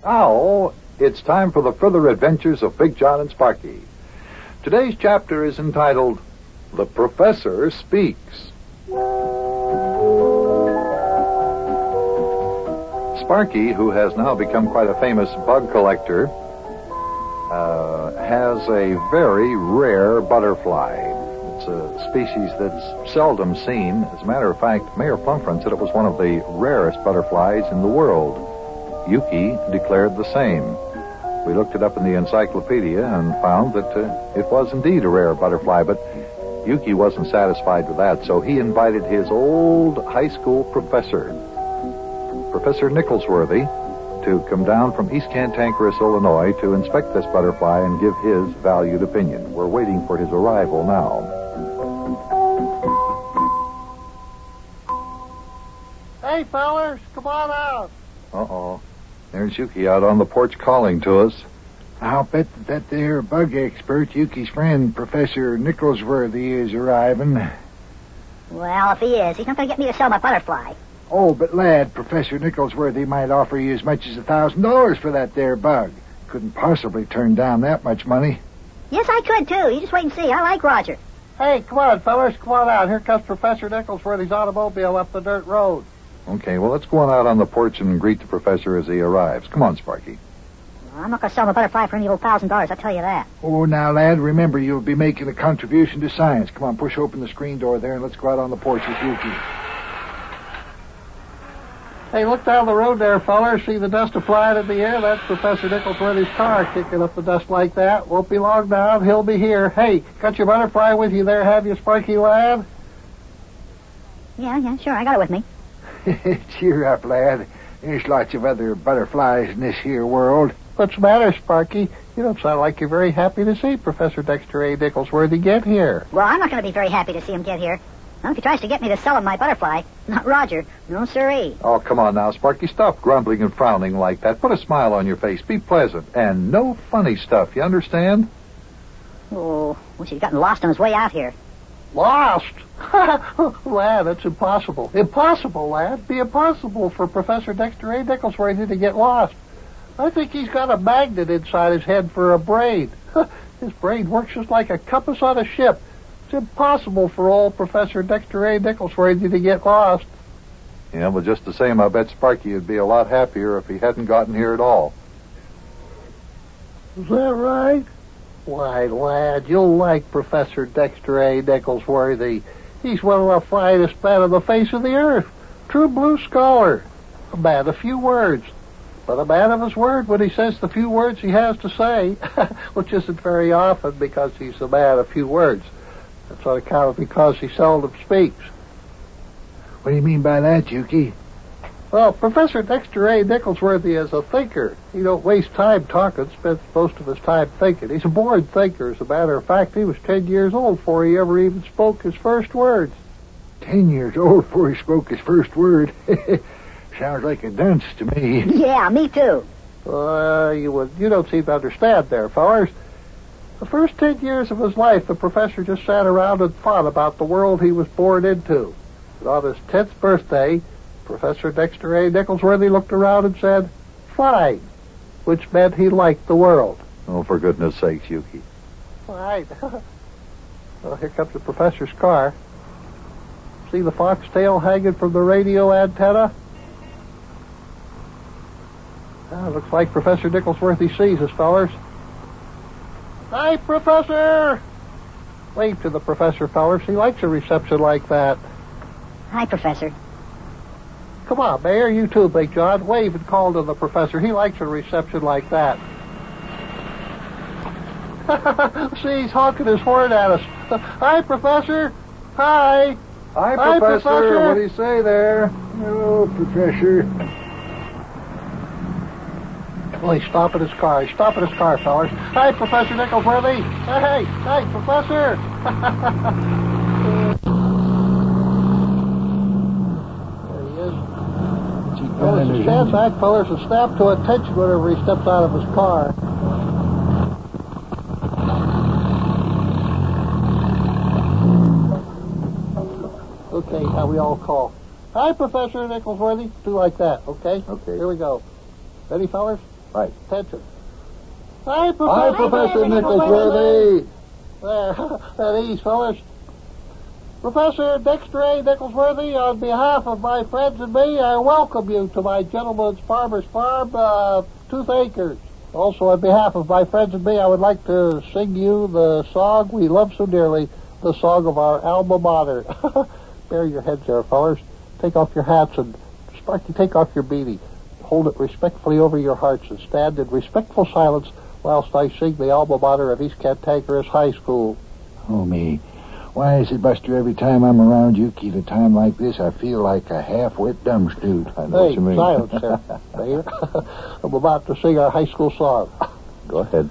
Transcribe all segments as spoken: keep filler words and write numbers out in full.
Now, it's time for the further adventures of Big John and Sparky. Today's chapter is entitled, The Professor Speaks. Sparky, who has now become quite a famous bug collector, uh, has a very rare butterfly. It's a species that's seldom seen. As a matter of fact, Mayor Plumfront said it was one of the rarest butterflies in the world. Yuki declared the same. We looked it up in the encyclopedia and found that uh, it was indeed a rare butterfly, but Yuki wasn't satisfied with that, so he invited his old high school professor, Professor Nicholsworthy, to come down from East Cantankerous, Illinois, to inspect this butterfly and give his valued opinion. We're waiting for his arrival now. Hey, fellers, come on out. Uh-oh. There's Yuki out on the porch calling to us. I'll bet that there bug expert, Yuki's friend, Professor Nicholsworthy, is arriving. Well, if he is, he's not going to get me to sell my butterfly. Oh, but lad, Professor Nicholsworthy might offer you as much as a thousand dollars for that there bug. Couldn't possibly turn down that much money. Yes, I could, too. You just wait and see. I like Roger. Hey, come on, fellers, come on out. Here comes Professor Nicholsworthy's automobile up the dirt road. Okay, well, let's go on out on the porch and greet the professor as he arrives. Come on, Sparky. Well, I'm not going to sell my butterfly for any old thousand dollars, I'll tell you that. Oh, now, lad, remember, you'll be making a contribution to science. Come on, push open the screen door there and let's go out on the porch with Yuki. Hey, look down the road there, fellers. See the dust flying in the air? That's Professor Nicholsworthy's car kicking up the dust like that. Won't be long now. He'll be here. Hey, got your butterfly with you there, have you, Sparky lad? Yeah, yeah, sure. I got it with me. Cheer up, lad. There's lots of other butterflies in this here world. What's the matter, Sparky? You don't sound like you're very happy to see Professor Dexter A. Nicholsworthy get here. Well, I'm not going to be very happy to see him get here. Now, if he tries to get me to sell him my butterfly, not Roger. No, sirree. Oh, come on now, Sparky. Stop grumbling and frowning like that. Put a smile on your face. Be pleasant. And no funny stuff, you understand? Oh, wish he'd gotten lost on his way out here. Lost? Lad, that's impossible. Impossible, lad. Be impossible for Professor Dexter A. Nicholsworthy to get lost. I think he's got a magnet inside his head for a brain. His brain works just like a compass on a ship. It's impossible for old Professor Dexter A. Nicholsworthy to get lost. Yeah, well, just the same, I bet Sparky would be a lot happier if he hadn't gotten here at all. Is that right? Why, lad, you'll like Professor Dexter A. Nicholsworthy. He's one of the finest men on the face of the earth. True blue scholar. A man of few words. But a man of his word when he says the few words he has to say, which isn't very often because he's a man of few words. That's on account of because he seldom speaks. What do you mean by that, Yuki? Well, Professor Dexter A. Nicholsworthy is a thinker. He don't waste time talking, spends most of his time thinking. He's a born thinker. As a matter of fact, he was ten years old before he ever even spoke his first words. Ten years old before he spoke his first word? Sounds like a dunce to me. Yeah, me too. Uh, you would, you don't seem to understand there, fellers. The first ten years of his life, the professor just sat around and thought about the world he was born into. And on his tenth birthday, Professor Dexter A. Nicholsworthy looked around and said, fine, which meant he liked the world. Oh, for goodness sakes, Yuki. Fine. Well, here comes the professor's car. See the foxtail hanging from the radio antenna? Ah, looks like Professor Nicholsworthy sees us, fellers. Hi, Professor! Wave to the professor, fellers. He likes a reception like that. Hi, Professor. Come on, Mayor, you too, Big John. Wave and call to the professor. He likes a reception like that. See, he's honking his horn at us. Hi, Professor. Hi. Hi, Hi, Professor. Professor. What do you say there? Hello, Professor. Well, he's stopping his car. He's stopping his car, fellers. Hi, Professor Nicholsworthy. Hey, hey, Professor. There he is. Oh, it's a stand back, fellers, and snap to attention whenever he steps out of his car. Okay, now we all call. Hi, Professor Nicholsworthy. Do like that, okay? Okay. Here we go. Ready, fellers? Right. Attention. Hi, Hi, Professor, Professor Nicholsworthy. There, at ease, fellas. Professor Dexter A. Nicholsworthy, on behalf of my friends and me, I welcome you to my gentleman's farmer's farm, uh, Tooth Acres. Also, on behalf of my friends and me, I would like to sing you the song we love so dearly, the song of our alma mater. Bear your heads there, fellers. Take off your hats and, Sparky, take off your beanie. Hold it respectfully over your hearts and stand in respectful silence whilst I sing the alma mater of East Cantankerous High School. Oh, me. Why is it, Buster, every time I'm around you at a time like this, I feel like a half-wit dumb snoot? I know Hey, what you mean. silence there, Mayor. I'm about to sing our high school song. Go ahead.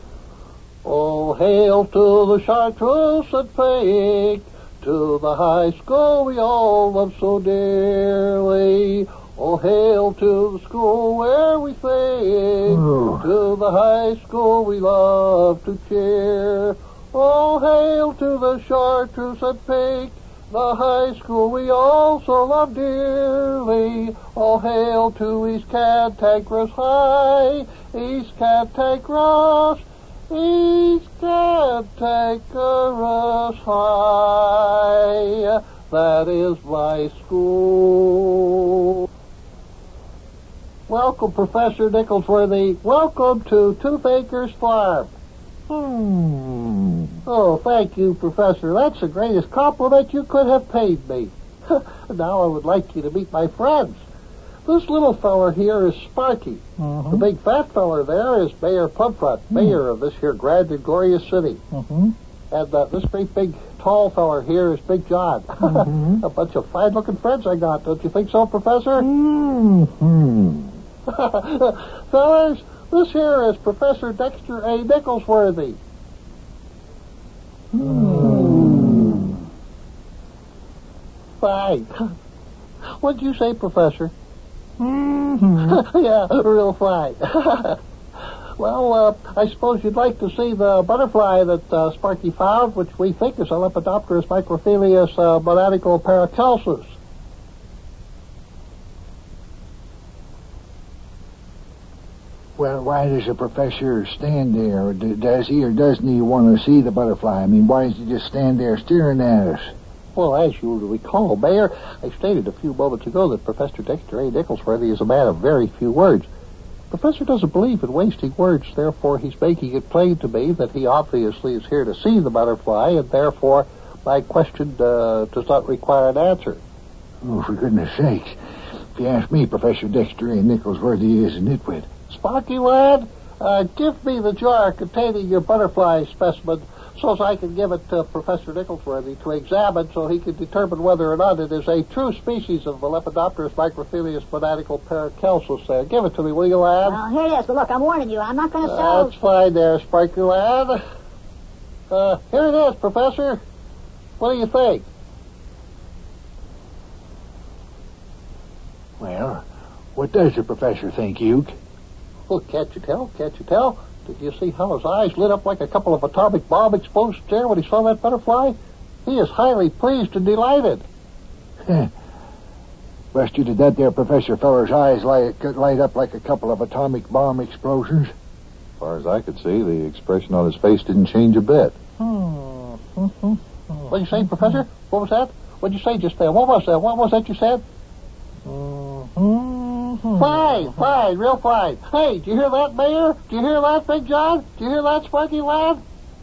Oh, hail to the chartreuse and fake, to the high school we all love so dearly. Oh, hail to the school where we sing, Oh. to the high school we love to cheer. Oh, hail to the chartreuse and pink, the high school we also love dearly. Oh, hail to East Cantankerous High, East Cantankerous, East Cantankerous High. That is my school. Welcome, Professor Nicholsworthy. Welcome to Tooth Acres Farm. Hmm. Oh, thank you, Professor. That's the greatest compliment you could have paid me. Now I would like you to meet my friends. This little feller here is Sparky. Uh-huh. The big fat feller there is Mayor Plumfront, mayor of this here grand and glorious city. Uh-huh. And uh, this great big tall feller here is Big John. Mhm. A bunch of fine-looking friends I got. Don't you think so, Professor? Hmm. Fellas, this here is Professor Dexter A. Nicholsworthy. Hmm. Fine. What'd you say, Professor? Mm-hmm. Yeah, real fine. Well, uh, I suppose you'd like to see the butterfly that uh, Sparky found, which we think is a Lepidopterus microphilius uh, monadical paracelsus. Well, why does the professor stand there? Or d- does he or doesn't he want to see the butterfly? I mean, why does he just stand there staring at us? Well, as you recall, Mayor, I stated a few moments ago that Professor Dexter A. Nicholsworthy is a man of very few words. Professor doesn't believe in wasting words, therefore he's making it plain to me that he obviously is here to see the butterfly, and therefore my question uh, does not require an answer. Oh, for goodness sakes. If you ask me, Professor Dexter A. Nicholsworthy is a nitwit. Sparky, lad, uh, give me the jar containing your butterfly specimen so as I can give it to Professor Nicholsworthy to examine so he can determine whether or not it is a true species of the Lepidopterus microphilius monadical paracelsus there. Give it to me, will you, lad? Well, here it is, but look, I'm warning you, I'm not going to sell... That's fine there, Sparky, lad. Uh, here it is, Professor. What do you think? Well, what does the professor think, Uke? Well, can't you tell? Can't you tell? Did you see how his eyes lit up like a couple of atomic bomb explosions there when he saw that butterfly? He is highly pleased and delighted. Buster, did that there professor feller's eyes light, light up like a couple of atomic bomb explosions? As far as I could see, the expression on his face didn't change a bit. What did you say, Professor? What was that? What did you say just there? What was that? What was that you said? Fine, fine, real fine. Hey, do you hear that, Mayor? Do you hear that, Big John? Do you hear that, Sparky, lad?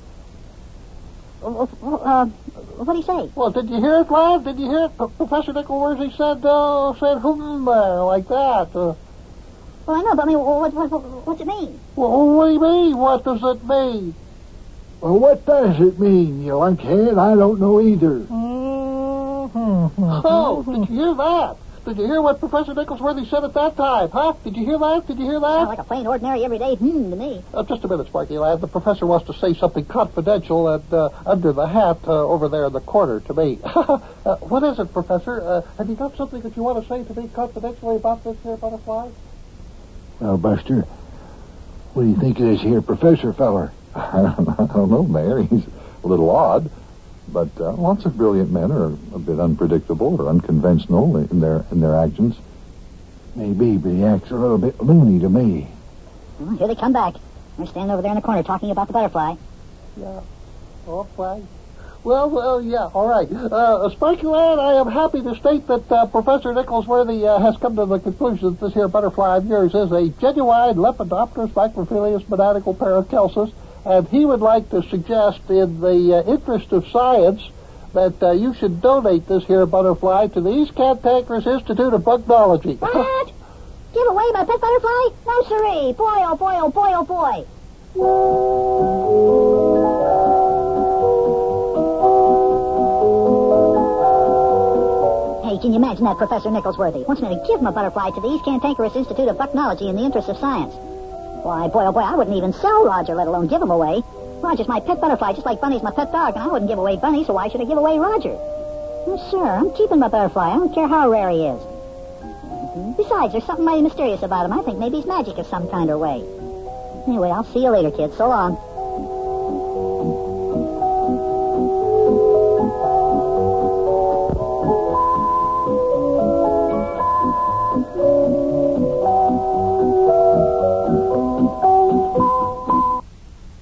Uh, uh, what do you say? Well, did you hear it, lad? Did you hear it? P- Professor Nicholsworthy said, uh, said, hmm, uh, like that. Uh, Well, I know, but I mean, what, what, what, what's it mean? well, what do you mean? What does it mean? Well, what does it mean, you lunkhead? I don't know either. Oh, did you hear that? Did you hear what Professor Nicholsworthy said at that time, huh? Did you hear that? Did you hear Sounds that? like a plain, ordinary, everyday hmm to me. Uh, just a minute, Sparky lad. The professor wants to say something confidential and uh, under the hat uh, over there in the corner to me. uh, what is it, Professor? Uh, have you got something that you want to say to me confidentially about this here butterfly? Well, Buster, what do you think of this here professor feller? I don't know, Mayor. He's a little odd. But uh, lots of brilliant men are a bit unpredictable or unconventional in their in their actions. Maybe, but he acts a little bit loony to me. Well, here they come back. They're standing over there in the corner talking about the butterfly. Yeah. All right. Well, well, yeah, all right. Uh, Spiky Lad, I am happy to state that uh, Professor Nicholsworthy uh, has come to the conclusion that this here butterfly of yours is a genuine Lepidopterus microphilius monadical Paracelsus, and he would like to suggest, in the uh, interest of science, that uh, you should donate this here butterfly to the East Cantankerous Institute of Bugnology. What? Give away my pet butterfly? No, siree. Boy, oh boy, oh boy, oh boy. Hey, can you imagine that, Professor Nicholsworthy? Wants me to give my butterfly to the East Cantankerous Institute of Bucknology in the interest of science. Why, boy, oh boy, I wouldn't even sell Roger, let alone give him away. Roger's my pet butterfly, just like Bunny's my pet dog, and I wouldn't give away Bunny, so why should I give away Roger? Oh, sir, I'm keeping my butterfly. I don't care how rare he is. Besides, there's something mighty mysterious about him. I think maybe he's magic of some kind or way. Anyway, I'll see you later, kids. So long.